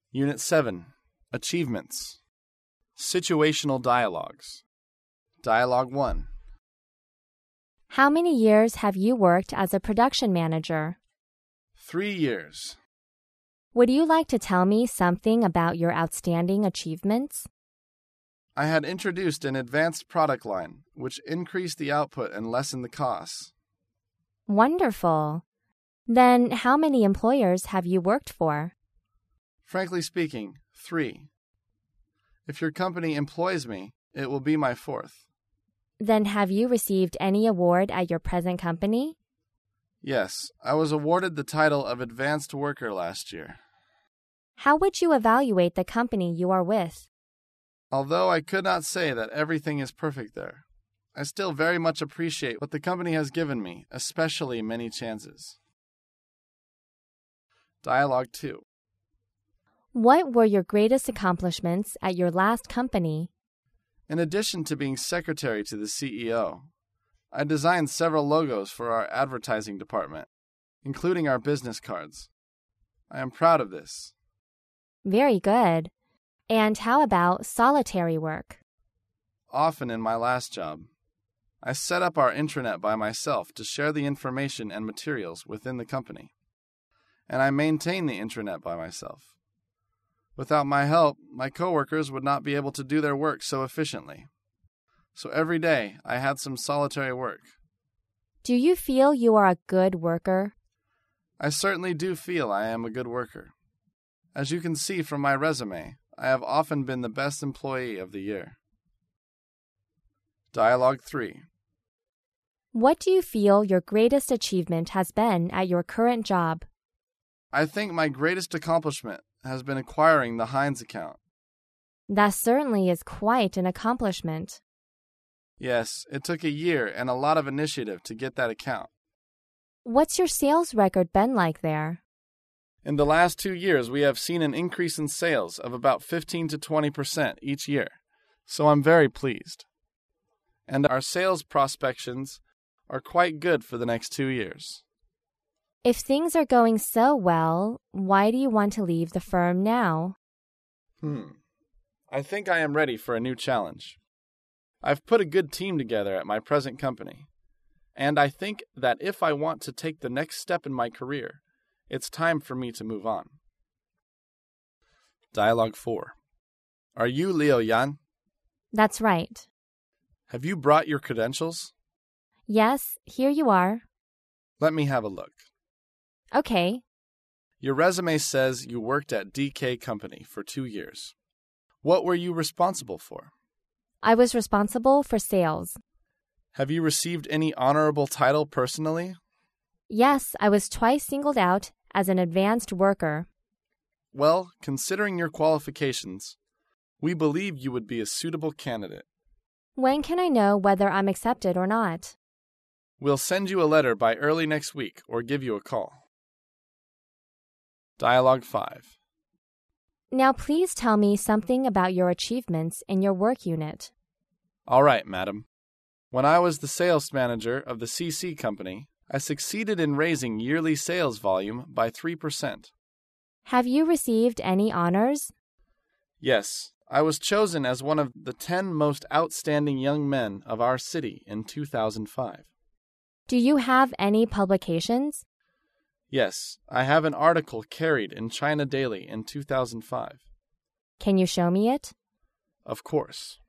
Unit 7. Achievements. Situational dialogues. Dialogue 1. How many years have you worked as a production manager? 3 years. Would you like to tell me something about your outstanding achievements? I had introduced an advanced product line, which increased the output and lessened the costs. Wonderful. Then how many employers have you worked for? Frankly speaking, 3. If your company employs me, it will be my 4th. Then have you received any award at your present company? Yes, I was awarded the title of Advanced Worker last year. How would you evaluate the company you are with? Although I could not say that everything is perfect there, I still very much appreciate what the company has given me, especially many chances. Dialogue 2. What were your greatest accomplishments at your last company? In addition to being secretary to the CEO, I designed several logos for our advertising department, including our business cards. I am proud of this. Very good. And how about solitary work? Often in my last job, I set up our intranet by myself to share the information and materials within the company, and I maintain the intranet by myself. Without my help, my coworkers would not be able to do their work so efficiently. So every day, I had some solitary work. Do you feel you are a good worker? I certainly do feel I am a good worker. As you can see from my resume, I have often been the best employee of the year. Dialogue 3. What do you feel your greatest achievement has been at your current job? I think my greatest accomplishment has been acquiring the Heinz account. That certainly is quite an accomplishment. Yes, it took a year and a lot of initiative to get that account. What's your sales record been like there? In the last 2 years, we have seen an increase in sales of about 15 to 20% each year, so I'm very pleased. And our sales prospections are quite good for the next 2 years. If things are going so well, why do you want to leave the firm now? I think I am ready for a new challenge. I've put a good team together at my present company, and I think that if I want to take the next step in my career, it's time for me to move on. Dialogue 4. Are you Liu Yan? That's right. Have you brought your credentials? Yes, here you are. Let me have a look. Okay. Your resume says you worked at DK Company for 2 years. What were you responsible for? I was responsible for sales. Have you received any honorable title personally? Yes, I was twice singled out as an advanced worker. Well, considering your qualifications, we believe you would be a suitable candidate. When can I know whether I'm accepted or not? We'll send you a letter by early next week or give you a call. Dialogue 5. Now please tell me something about your achievements in your work unit. All right, madam. When I was the sales manager of the CC Company, I succeeded in raising yearly sales volume by 3%. Have you received any honors? Yes, I was chosen as one of the 10 most outstanding young men of our city in 2005. Do you have any publications? Yes, I have an article carried in China Daily in 2005. Can you show me it? Of course.